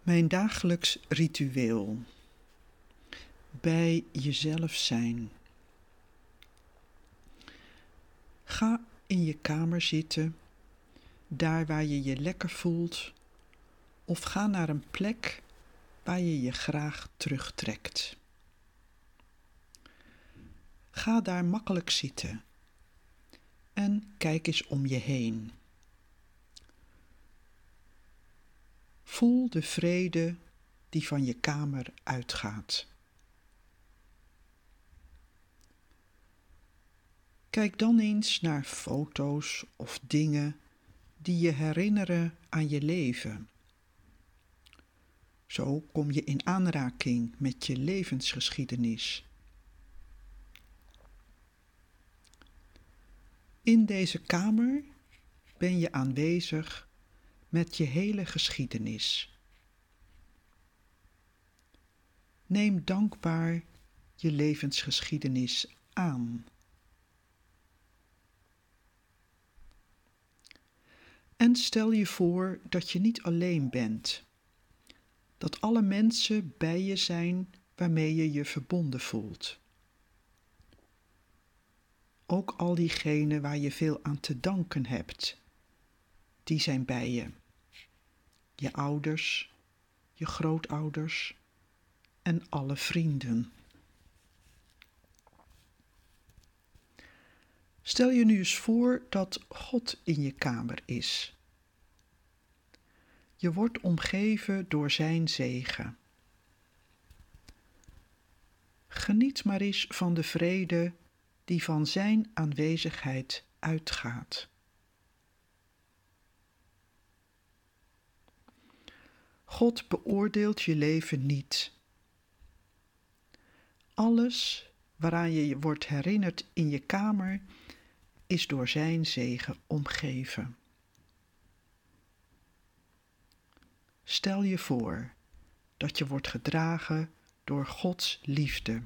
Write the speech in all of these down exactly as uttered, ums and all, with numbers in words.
Mijn dagelijks ritueel. Bij jezelf zijn. Ga in je kamer zitten, daar waar je je lekker voelt, of ga naar een plek waar je je graag terugtrekt. Ga daar makkelijk zitten en kijk eens om je heen. Voel de vrede die van je kamer uitgaat. Kijk dan eens naar foto's of dingen die je herinneren aan je leven. Zo kom je in aanraking met je levensgeschiedenis. In deze kamer ben je aanwezig met je hele geschiedenis. Neem dankbaar je levensgeschiedenis aan. En stel je voor dat je niet alleen bent, dat alle mensen bij je zijn waarmee je je verbonden voelt. Ook al diegenen waar je veel aan te danken hebt, die zijn bij je. Je ouders, je grootouders en alle vrienden. Stel je nu eens voor dat God in je kamer is. Je wordt omgeven door zijn zegen. Geniet maar eens van de vrede die van zijn aanwezigheid uitgaat. God beoordeelt je leven niet. Alles waaraan je je wordt herinnerd in je kamer is door zijn zegen omgeven. Stel je voor dat je wordt gedragen door Gods liefde.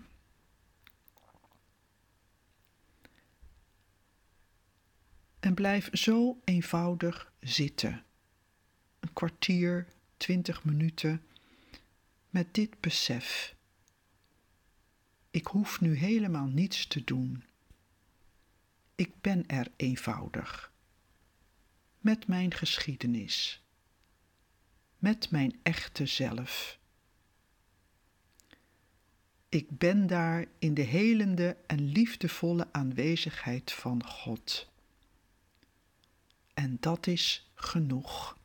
En blijf zo eenvoudig zitten, een kwartier, twintig minuten, met dit besef. Ik hoef nu helemaal niets te doen. Ik ben er eenvoudig, met mijn geschiedenis, met mijn echte zelf. Ik ben daar in de helende en liefdevolle aanwezigheid van God. En dat is genoeg.